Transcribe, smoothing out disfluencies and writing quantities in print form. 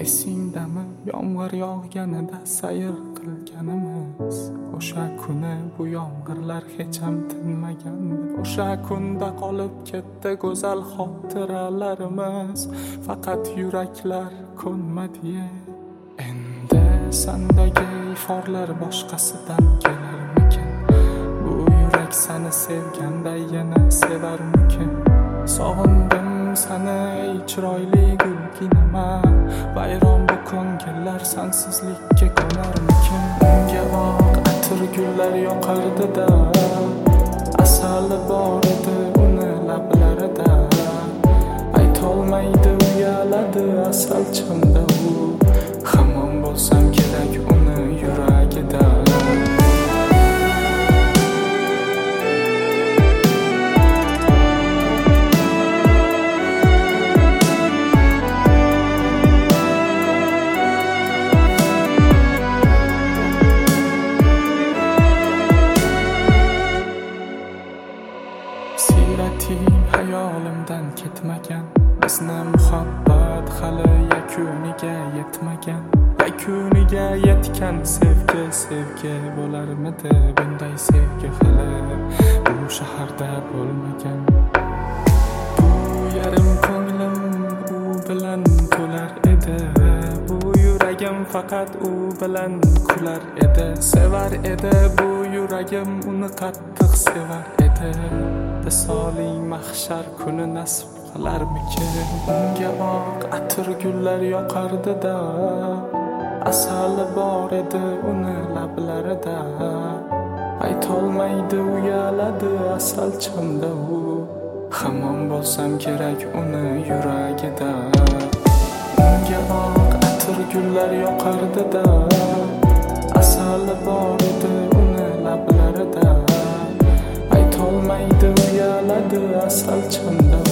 Esingdami yomg'ir yog'ganida sayr qilganimiz? O'sha kuni bu yomg'irlar hech ham tinmagandi. O'sha kunda qolib ketdi go'zal xotiralarimiz. Faqat yuraklar ko'nmadi. Endi sandagi iforlar boshqasidan kelarmikin? Bu yurak seni sevganda yana sevarmikin? Sog'indim seni ey chiroyli gulginama. Bayron bu ko'ngillar sensizlikka ko'narmikin? Unga boq, atir gullar yoqardi-da, asali bor edi uni lablarida. Aytolmaydi uyaladi asal chinda u, hamon bo'lsam kerak uni yuragida. Sirating hayolimdan ketmagan, bizni muhabbat hali yakuniga yetmagan. Yakuniga yetgan sevgi bo'larmidi? Bunday sevgi hali bu shaharda bo'lmagan. Bu yarim ko'nglim u bilan to'lar edi, bu yuragim faqat u bilan kular edi. Sevar edi bu yuragim uni qattiq sevar edi. Visoling mahshar kuni nasib qilarmikin? Unga boq, atir gullar yoqardi-da, asali bor edi uni lablarida. Aytolmaydi uyaladi asal chinda u, hamon bo'lsam kerak uni yuragida. Unga boq, atir gullar yoqardi-da, asali bor edi uni lablarida. Aytolmaydi uyaladi asal chinda